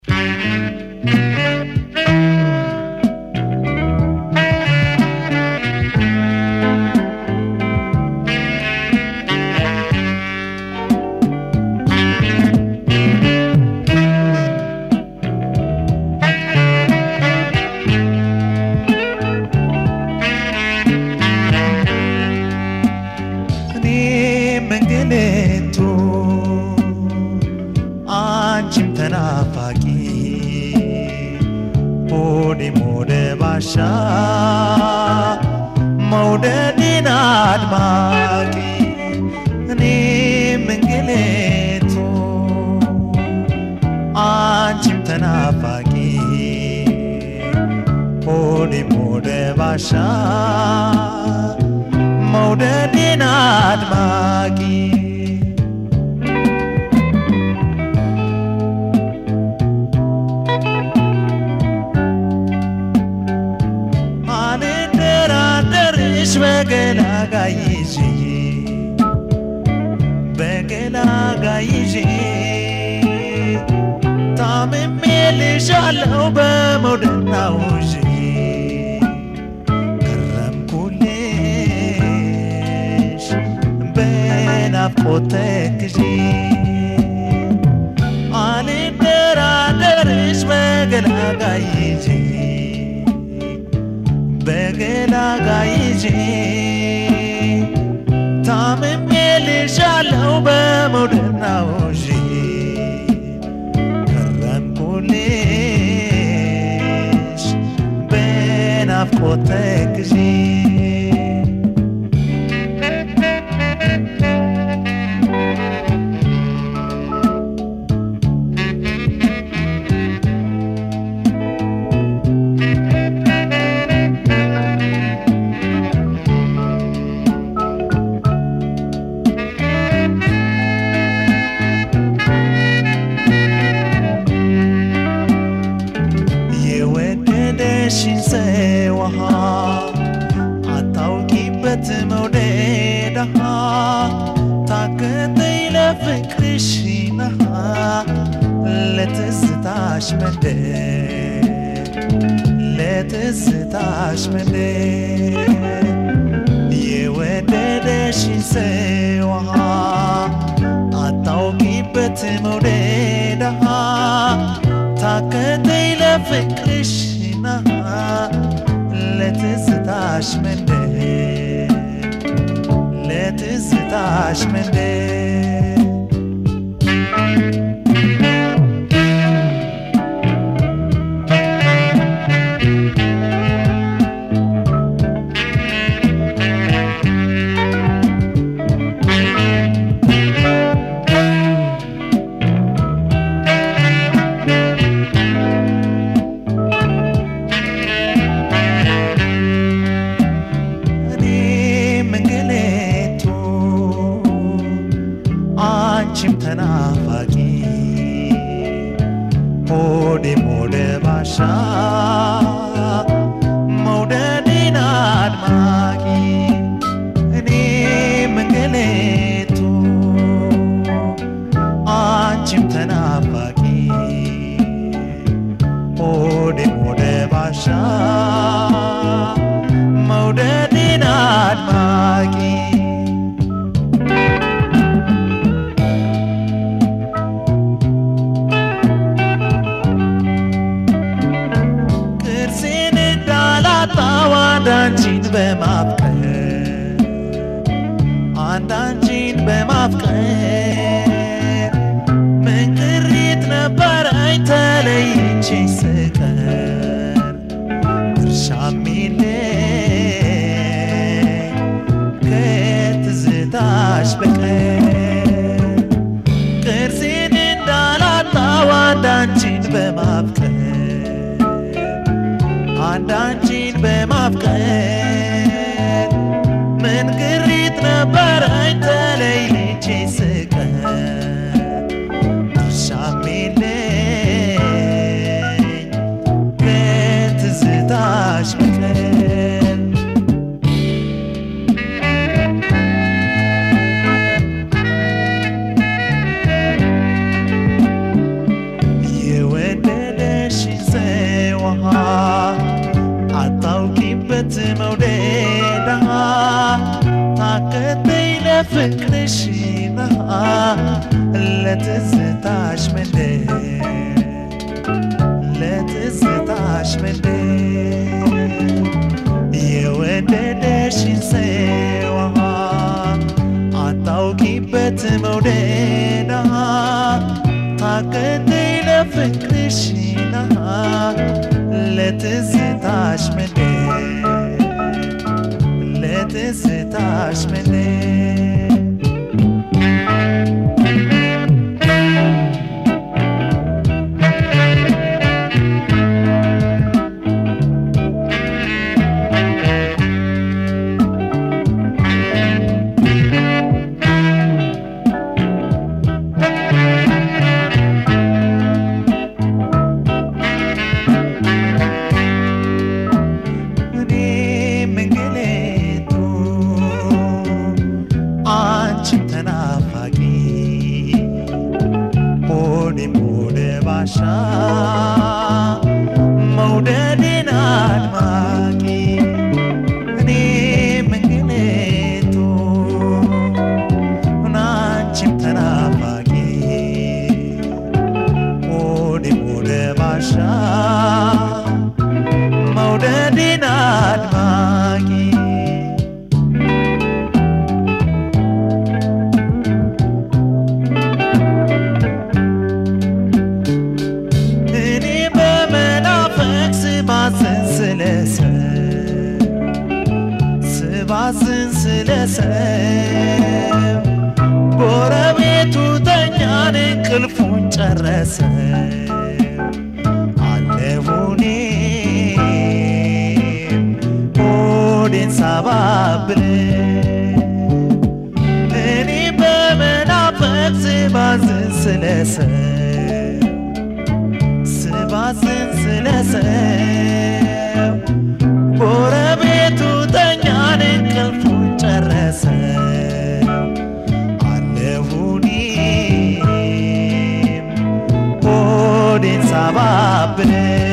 موددين عدماكي أني من قليتو عجب تنافاكي بودي مودة باشا موددين عدماكي بقلا قايجي طعم ميلي شعلو بمودنا وجي كرم كلش بين أفقوتك جي علي درادرش بقلا قايجي بقلا قايجي طعم ميلي شعلو بمودنا وجي كرم كلش بين أفقوتك جي لتزتاش مني يوددشين سواها عطاوكي بتموددها تاكدي لفكرشنا لتزتاش مني لتزتاش مني موديدا تاكتي لفكرشينا لا تزتاش مني لا تزتاش مني يوددشي سوا عطاوكي بت موديدا تاكتي لفكرشينا لا تزتاش مني لا تزتاش مني ጎረቤቱ ተኛን እንቅልፉን ጨረሰ አለሁኔ ሆዴን ሳባብል እኔ በመናፈቅ ስባዝን ስለሰው ጎረቤቱ ተኛን እንቅልፉን ጨረሰ አለሁኔም ሆዴን ሳባብል